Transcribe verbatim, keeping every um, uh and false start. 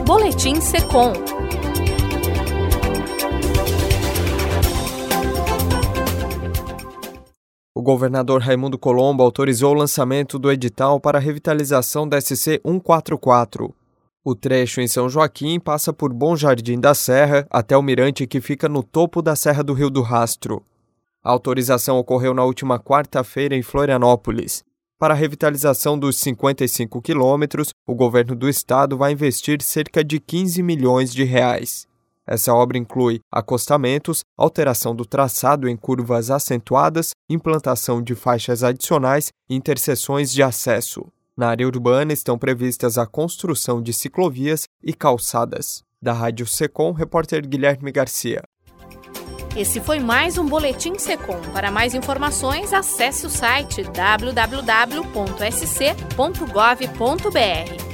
Boletim Secom. O governador Raimundo Colombo autorizou o lançamento do edital para a revitalização da S C cento e quarenta e quatro. O trecho em São Joaquim passa por Bom Jardim da Serra até o mirante que fica no topo da Serra do Rio do Rastro. A autorização ocorreu na última quarta-feira em Florianópolis. Para a revitalização dos cinquenta e cinco quilômetros, o governo do estado vai investir cerca de quinze milhões de reais. Essa obra inclui acostamentos, alteração do traçado em curvas acentuadas, implantação de faixas adicionais e interseções de acesso. Na área urbana estão previstas a construção de ciclovias e calçadas. Da Rádio Secom, repórter Guilherme Garcia. Esse foi mais um Boletim Secom. Para mais informações, acesse o site w w w ponto s c ponto gov ponto b r.